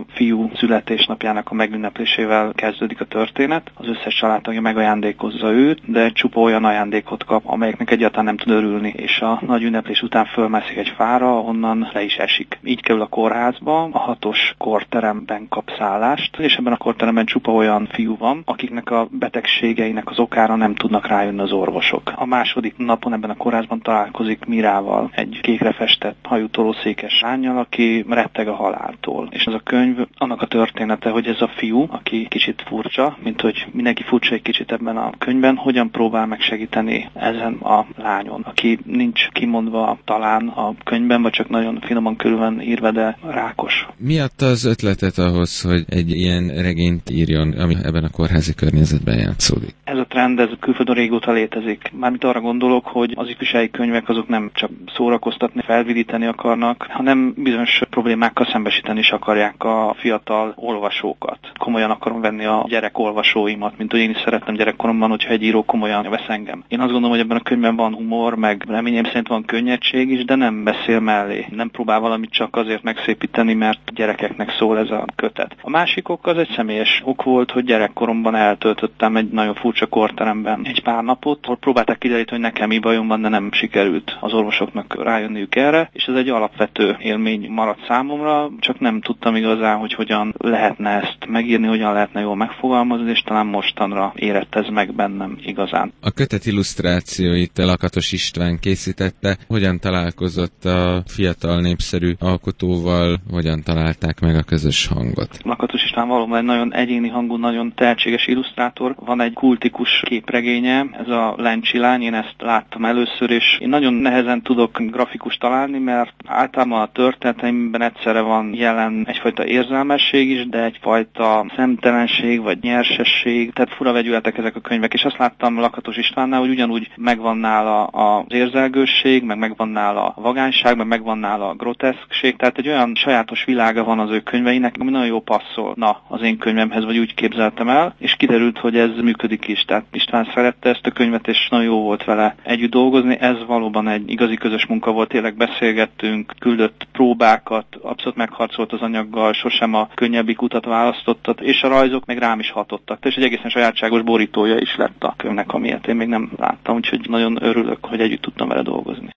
fiú születésnapjának a megünneplésével kezdődik a történet. Az összes családtagja megajándékozza őt, de csupa olyan ajándékot kap, amelyeknek egyáltalán nem tud örülni, és a nagy ünneplés után fölmászik egy fára, ahonnan le is esik. Így kerül a kórházba, a 6-os korteremben kap szállást, és ebben a korteremben csupa olyan fiú van, akiknek a betegségeinek az okára nem tudnak rájönni az orvosok. A második napon ebben a kórházban találkozik Mirával, egy kékre festett hajú tolószékes lánnyal, aki retteg a haláltól. És ez a könyv annak a története, hogy ez a fiú, aki kicsit furcsa, mint hogy mindenki furcsa egy kicsit ebben a könyvben, hogyan próbál megsegíteni ezen a lányon, aki nincs kimondva talán a könyvben, vagy csak nagyon finoman körül van írva, de rákos. Mi adta az ötletet ahhoz, hogy egy ilyen regényt írjon, ami ebben a kórházi környezetben játszódik? Ez a trend, ez külföldön régóta létezik. Mármint arra gondolok, hogy az ifjúsági könyvek azok nem csak szórakoztatni, felvidíteni akarnak, hanem bizonyos problémákkal szembesíteni is akarják a fiatal olvasókat. Komolyan akarom venni a gyerek olvasóimat, mint hogy én is szerettem gyerekkoromban, hogyha egy író komolyan vesz engem. Én azt gondolom, hogy ebben a könyvben van humor, meg reményeim szerint van könnyedség is, de nem beszél mellé. Nem próbál valamit csak azért megszépíteni, mert gyerekeknek szól ez a kötet. A másik ok az egy személyes ok volt, hogy gyerekkoromban eltöltöttem egy nagyon furcsa korteremben egy pár napot, ahol próbálták kideríteni, hogy nekem mi bajom van, de nem sikerült az orvosoknak rájönniük erre, és ez egy alapvető élmény maradt számomra, csak nem tudtam igazán, hogy hogyan lehetne ezt megírni, hogyan lehetne jól megfogalmazni, és talán mostanra érett ez meg bennem igazán. A kötet illusztrációit Lakatos István készítette. Hogyan találkozott a fiatal népszerű alkotóval, hogyan találták meg a közös hangot? Lakatos István valóban egy nagyon egyéni hangú, nagyon tehetséges illusztrátor. Van egy kultikus képregénye, ez a Lencsi lány, én ezt láttam először, és én nagyon nehezen tudok grafikus találni, mert általában a történeteimben egyszerre van jelen egyfajta érzelmesség is, de egyfajta szemtelenség vagy nyersesség, tehát fura vegyületek ezek a könyvek, és azt láttam Lakatos Istvánnál, hogy ugyanúgy megvan nála az érzelgősség, meg megvan nála a vagányság, meg megvan nála a groteszkség, tehát egy olyan sajátos világa van az ő könyveinek, ami nagyon jó passzolna az én könyvemhez, vagy úgy képzeltem el, és kiderült, hogy ez működik is. Tehát István szerette ezt a könyvet, és nagyon jó volt vele együtt dolgozni. Ez valóban egy igazi közös munka volt, tényleg beszélgettünk, küldött próbákat, abszolút megharcolt az anyaggal, sosem a könnyebbik utat választottat, és a rajzok meg rám is hatottak. És egy egészen sajátságos borítója is lett a könyvnek, amiért én még nem láttam, úgyhogy nagyon örülök, hogy együtt tudtam vele dolgozni.